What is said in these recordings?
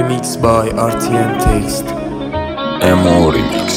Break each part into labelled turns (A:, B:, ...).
A: Remix by RTM Text.
B: امو ریمیکس.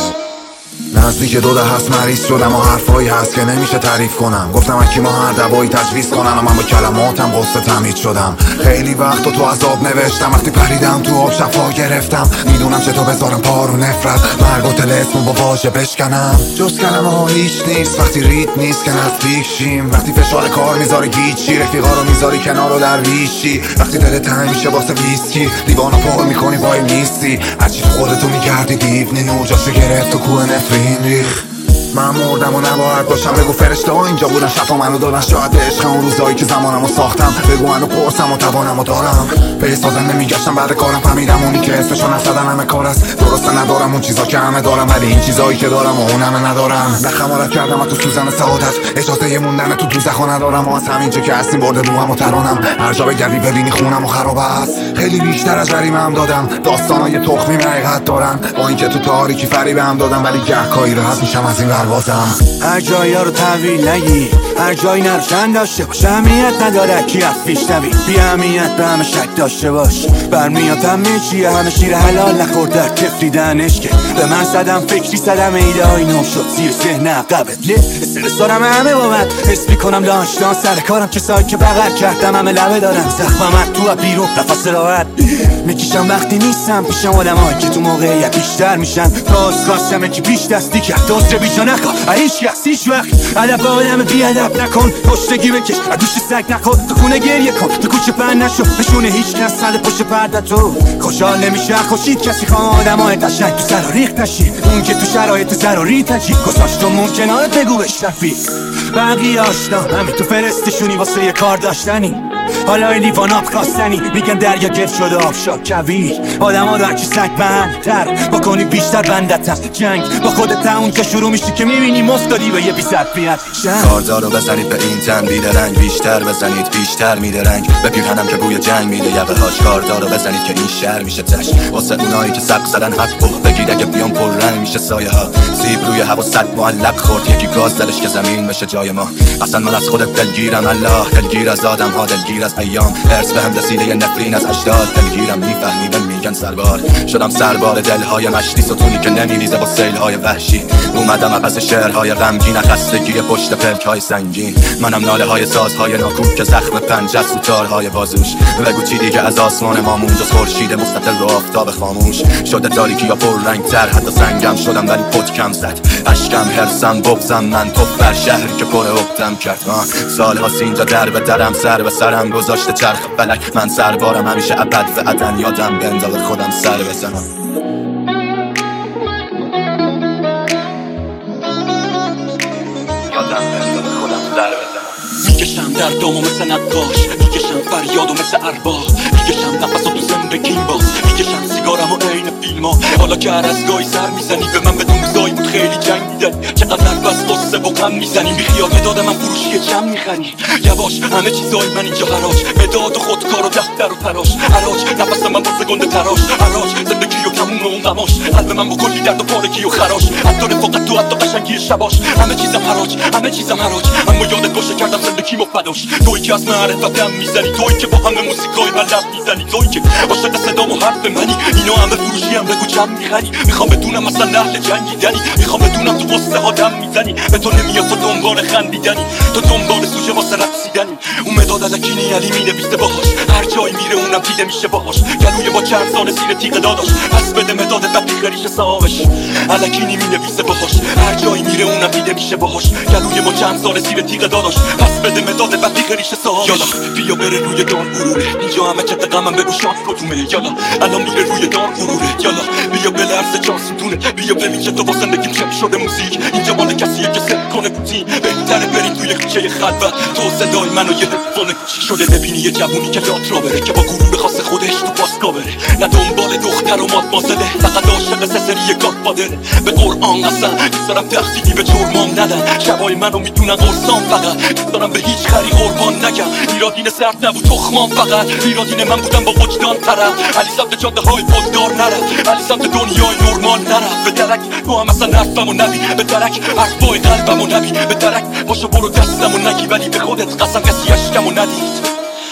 C: نزدیک 2 دهه هست مریض شدم و حرفایی هست که نمیشه تعریف کنم. گفتم حکیما هر دوایی تجویز کنن و من با کلماتم غصه تمیز شدم. خیلی وقت تو عذاب نوشتم، وقتی پریدم تو آب شفا گرفتم. میدونم چطور بذارم پارو نفرت، مرگ و طلسم با واژه بشکنم. جز کلمه ها هیچ نیست وقتی ریت نیست که نزدیک شیم. وقتی فشار کار میذاره گیچی، رفیقا رو میذاری کنار و درویشی. وقتی دلت تنگ میشه واسه ویسکی، لیوانو پر میکنی وای نیستی. هرچی تو خودتو میگردی دیوونی، نوجاشو گرفت تو کوه نفرین ریخ. من مردم و نباید باشم، بگو فرشته ها اینجا بودن شفا منو دادن. شاید عشق اون روزایی که زمانمو ساختم، بگو منو پرسم و توانمو دارم. به سازنده میگشتم بعد کارم، فهمیدم اونی که اسمشو نزدن همه کار است. درسته ندارم اون چیزا که همه دارم، ولی این چیزایی که دارم و اون همه ندارم. نخمارت کردم تو سوزن سعادت، اجازه موندن تو دوزخو ندارم. و از همینجا که هستیم برده روحم و ترانم، هر جا بگردی ببینی خونم و خراب است. خیلی بیشتر از جریمه‌ام دادم، داستانای تخمی حقیقت دارن. با اینکه تو تاریکی فریبم دادم، ولی گهگاهی راحت میشم از این بازم.
D: هر جایی ها رو تحویل نگی، هر جایی نروشن داشته باش. اهمیت نداره کی از پیش نبی، بی اهمیت به همه شک داشته باش. برمیاد همه چیه، همه شیر حلال نخورد در کفری دهنش که به من زدم فکری زدم ایده های نو شد زیر ذهن عقبت. استرس دارم همه بابت حس میکنم داشتان سر کارم، کسایی که بغل کردم همه لبه دارم. زخمم تو بیرون نفس راحت میکشم وقتی نیستم پیشم. آدمایی که تو موقعیت بیشتر میشن، راست خواستم که پیش دستی کرد دوست بیجا نکن. هیچ کس هیچ وقت ادب آدم بی ادب نکن. پشتگی بکش دوش سگ نکن، تو خونه گریه کن، تو کوچه پهن نشو. نشونه هیچ کس سر پشت پرده تو خوشحال نمیشه خوشید کسی. خواه آدمای قشنگ تو سر و ریخت نشی، اون که تو شرایط ضروری تجی گذاشت و ممکنات بگو بهش رفیق. بقیه آشنا همین تو فرستشونی واسه یه کار داشتنی. حالا این لیوان آب خواستنی میگن دریا گرد شده آب شد کویر. آدم ها رو هرچی سگ بندتر بکنی بیشتر بندتر. جنگ با خودت اون که شروع میشی که میبینی مفتادی به یه 20%
E: کارزار رو بزنید به این تن بیدرنگ، بیشتر بزنید بیشتر میدرنگ. به پیرهنم که بوی جنگ میده یقه هاش. کارزار رو بزنید که این شهر میشه تش. واسه اونایی که سق زدن حق بگید اگه بیان پر رنگ میشه سایه ها. سیب روی هوا صد معلق خورد، یکی گاز زدش که زمین بشه جای ما. اصلا من از خودت دلگیرم، الله دلگیر از آدم ها، دلگیر از ایام. ارث بهم رسیده یه نفرین از اجداد. دلگیرم میفهمیدن میگن سربار شدم، سربار دلهای مشتی. ستونی که نمیریزه با سیلهای وحشی. اومدم پس شعرهای غمگین، خستگی پشت پلکهای سنگین. منم ناله های سازهای ناکوب که زخم پنجه و تارهای بازوش. بگو چی دیگه از آسمان ما مونده، خورشید مستقل و آفتاب خاموش. شده تاریکی یا پر رنگ تر، حتی سنگم شدم ولی پت کم زد. اشکم هرسم بغزم من تو بر شهری که پر عقدم کرد. سالها اینجا در به درم سر به سرم گذاشته چرخ فلک. من سربارم همیشه ابد و عدن، یادم بنداز خودم سر بزنم.
F: میکشم دردامو مثل نقاش، میکشم فریادو مثل ارباب، میکشم نفسو تو زندگیم باز، میکشم سیگارمو عین فیلما. حالا که هر از گاهی سر میزنی به من بدون روزایی بود خیلی جنگ میدنی. چقدر نرفز قصه و غم میزنی، بیخیال مداد من فروشی چم میخنی. یواش همه چیزای من اینجا حراج، مداد و خودکار و دفتر و تراش. حراج نفس من واسه گنده تراش، حراج زندگی و تموم اون غماش. قلب من با کلی درد و پارگی و خراش، حتی رفاقت تو حتی قشنگی شباش. همه چیزم حراج، همه چیزم حراج. اما یادت باشه کردم زندگیمو فداش. تویی که از معرفتم میزنی، تویی که با همه موسیقای من لب میزنی، تویی که عاشق صدام و حرف منی. اینا همه فروشی هم بگو چم میخری. میخوام بدونم اصلا اهل جنگیدنی، میخوام بدونم تو قصه ها دم میزنی. به تو نمیاد تو دنبال خندیدنی، تو دنبال سوژه واسه رقصیدنی. اون مداد الکینی علی مینویسه باهاش، هر جایی میره اونم دیده میشه باهاش. گلوی با چند سال زیر تیغ داداش، پس بده مداد وقتی خریش صاحبش. الکینی مینویسه باهاش، هر جایی میره اونم دیده میشه باهاش. گلوی با چند سال زیر تیغ داداش، پس بده مداد وقتی خریش صاحبش. یالا بیا بره روی دار غروره، اینجا همه چت غمم بگو شاد کدومه. یالا الان میره روی دار غروره، یالا بیا بلرزه چهار ستونه. بیا ببین که تو با زندگیم چه شده موزیک. اینجا مال کسیه که سر کنه پوتین. بهتره بریم توی کوچه خلوت، تو صدای منو یه هدفون کوچیک شده. ببینی یه جوونی که رات را بره، که با غرور خاص خودش تو پاسکا بره. نه دنبال دختر و مادمازله، فقط عاشق سسری گادفادره. به قرآن قسم دوست دارم تخفیفی به جرمام ندن. شبای منو میدونن قرصام، فقط دوست دارم به هیچ خری قربان نگم. ایرادین سرد نبود تخمام، فقط ایرادین من بودم با وجدان طرف. علی سمت جاده های پلدار نرفت، علی سمت دنیای نرمال نرفت. به درک تو هم اصلا حرفمو نبی، به درک حرفای قلبمو نبی. به درک باشو برو دستمو نگی، ولی به خودت قسم کسی اشکمو ندید.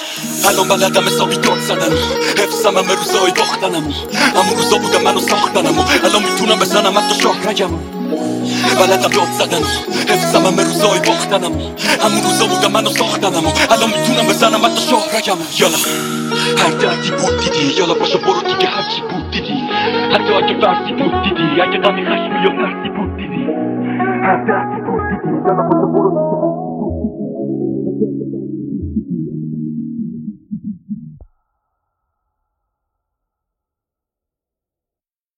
F: الان بلدم حسابی داد زدن حفظم همه روزای باختنمو همون روزا بودم منو ساختنمو الان میتونم بزنم حتی شاهرگمو بلدم داد زدن حفظم همه روزای باختنمو همون روزا بودم منو ساختنمو الان میتونم بزنم حتی شاهرگمو یالا هر دردی بود دیدی یالا باشو برو دیگه هرچی بود دیدی حتی اگه فرسی بود دیدی اگه غمی خشمی یا ترسی بود دیدی هر دردی بود دیدی یالا باشو برو